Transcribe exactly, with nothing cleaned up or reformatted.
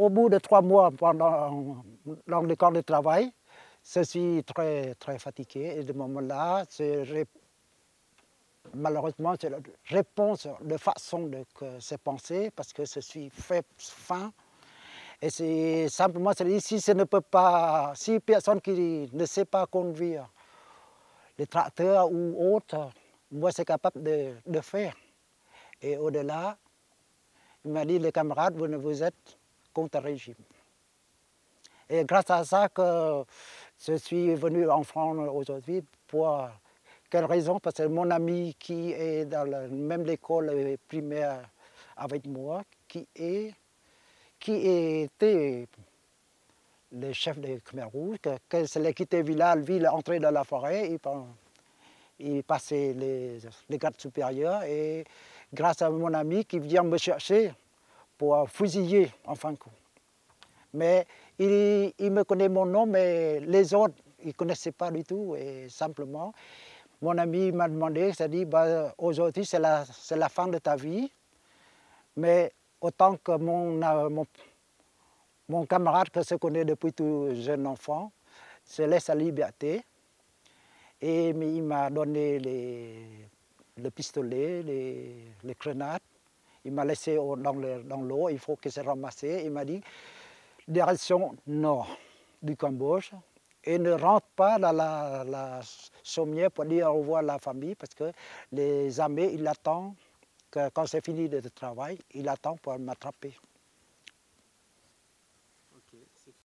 au bout de trois mois pendant, dans le camp de travail, je suis très, très fatigué. Et de ce moment-là, malheureusement, je réponds de façon de que c'est pensé parce que je suis fait faim. Et c'est simplement, si je ne peux pas, si personne qui ne sait pas conduire les tracteurs ou autres, moi c'est capable de, de faire. Et au-delà, il m'a dit, les camarades, vous ne vous êtes contre le régime. Et grâce à ça que je suis venu en France aujourd'hui. Pour quelle raison? Parce que mon ami qui est dans la même école primaire avec moi, qui, est, qui était le chef de Khmer Rouge, quand il a quitté le village, il est entré dans la forêt, il, il passait les, les gardes supérieurs et grâce à mon ami qui vient me chercher pour fusiller en fin de compte. Mais il, il me connaît mon nom, mais les autres, ils ne connaissaient pas du tout. Et simplement, mon ami m'a demandé, il s'est dit, bah, aujourd'hui c'est la, c'est la fin de ta vie, mais autant que mon, mon, mon camarade que je connais depuis tout jeune enfant, je laisse la liberté. Et il m'a donné les, le pistolet, les, les grenades. Il m'a laissé dans l'eau, dans il faut que je ramasse. Il m'a dit, direction nord du Cambodge, et ne rentre pas dans la, la chaumière pour dire au revoir à la famille, parce que les armées, ils attendent, que quand c'est fini le travail, ils attendent pour m'attraper.